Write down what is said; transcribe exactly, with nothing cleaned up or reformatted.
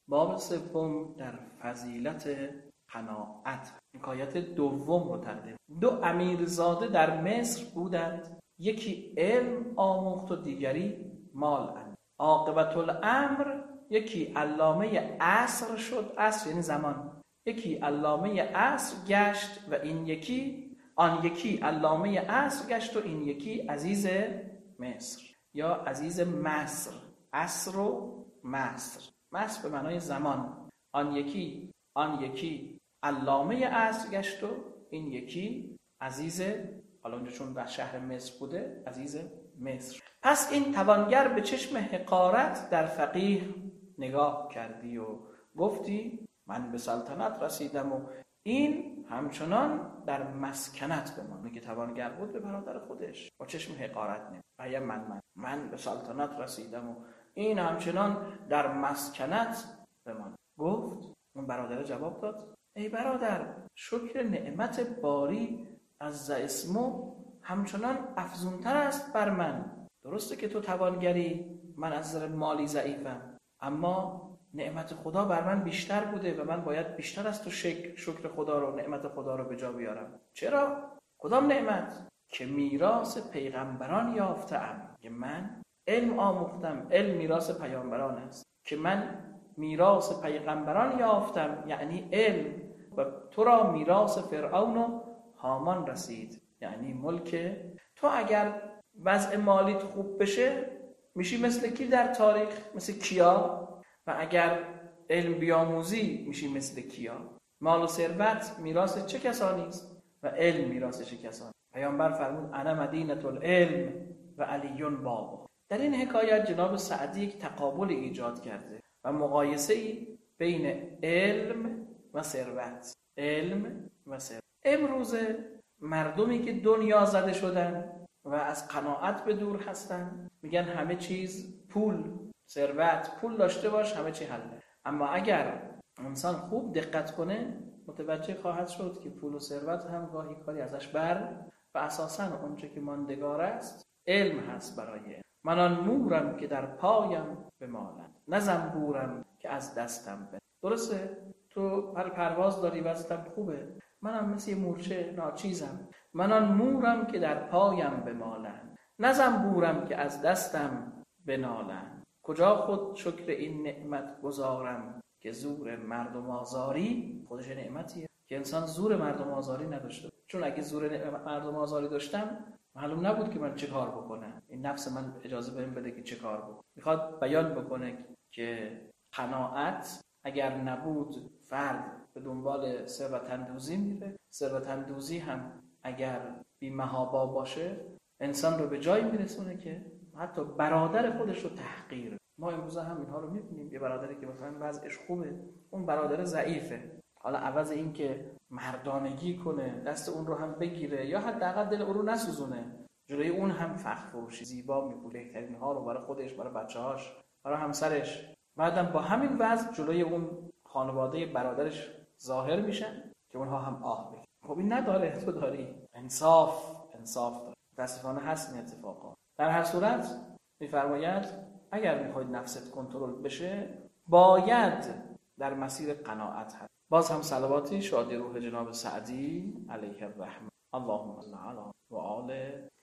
باب سوم در فضیلت قناعت. حکایت دوم رو تقدیم. دو امیرزاده در مصر بودند، یکی علم آموخت و دیگری مال اندوخت. عاقبت الامر یکی علامه عصر شد، عصر یعنی زمان، یکی علامه عصر گشت و این یکی آن یکی علامه عصر گشت و این یکی عزیز مصر یا عزیز مصر. عصر و مصر، مصر به معنای زمان. آن یکی آن یکی علامه عصر گشت و این یکی عزیز، حالا اونجا چون در شهر مصر بوده، عزیز مصر. پس این توانگر به چشم حقارت در فقیه نگاه کردی و گفتی من به سلطنت رسیدم و این همچنان در مسکنت بمان. میگه توانگر بود به برادر خودش با چشم حقارت نمی آیا من من من به سلطنت رسیدم و این همچنان در مسکنت بمان. گفت اون برادر جواب داد ای برادر، شکر نعمت باری از اسمو همچنان افزونتر است بر من. درسته که تو توانگری، من از نظر مالی ضعیفم، اما نعمت خدا بر من بیشتر بوده و من باید بیشتر از تو شکر, شکر خدا رو، نعمت خدا رو به جا بیارم. چرا؟ کدام نعمت؟ که میراث پیغمبران یافتم. که من علم آموختم، علم میراث پیامبران است، که من میراث پیغمبران یافتم یعنی علم، و تو را میراث فرعون و هامان رسید یعنی ملک. تو اگر وضع مالیت خوب بشه میشی مثل کی در تاریخ؟ مثل کیا؟ و اگر علم بیاموزی میشی مثل کیا؟ مال و ثروت میراث چه کسانی است و علم میراث چه کسانی؟ پیامبر فرمود انا مدینة العلم و علی بابه. در این حکایت جناب سعدی یک تقابل ایجاد کرده و مقایسه ای بین علم و ثروت. علم و ثروت. امروز مردمی که دنیا زده شدن و از قناعت به دور هستن میگن همه چیز پول، ثروت، پول داشته باش همه چی حله. اما اگر انسان خوب دقت کنه متوجه خواهد شد که پول و ثروت هم گاهی کاری ازش بر و اساساً اونچه که ماندگار است علم هست. برای من آن مورم که در پایم بمالم، نه زنبورم که از دستم بره. درسته تو پر پرواز داری، وضعیتم خوبه، منم مثل یه مورچه ناچیزم. من آن مورم که در پایم بمالم، نه زنبورم که از دستم بنالم. کجا خود شکر این نعمت گذارم که زور مردم آزاری خودش نعمتیه. که انسان زور مردم آزاری نداشته، چون اگه زور مردم آزاری داشتم معلوم نبود که من چه کار بکنم. این نفس من اجازه بهم بده که چه کار بکنم. میخواد بیان بکنه که قناعت اگر نبود فرد به دنبال ثروت اندوزی میره. ثروت اندوزی هم اگر بی محابا باشه انسان رو به جایی میرسونه که حتی برادر خودش رو تحقیر. ما امروز هم اینها رو میبینیم. یه برادری که مثلا وضعش خوبه، اون برادر ضعیفه، حالا عوض این که مردانگی کنه دست اون رو هم بگیره یا حداقل دل اون رو نسوزونه، جلوی اون هم فخر فروشی زیبا میپوشه، بهترین ها رو برای خودش، برای بچه‌هاش، برای همسرش. بعدم با همین وضع جلوی اون خانواده برادرش ظاهر میشن که اونها هم آه بکشن. خب این نداره، تو داری. انصاف انصاف داره. متاسفانه هست این اتفاقا. در هر صورت میفرماید اگر میخواید نفست کنترل بشه باید در مسیر قناعت هست. باز هم صلواتی شادی روح جناب سعدی علیه الرحمه. اللهم صل علی و آل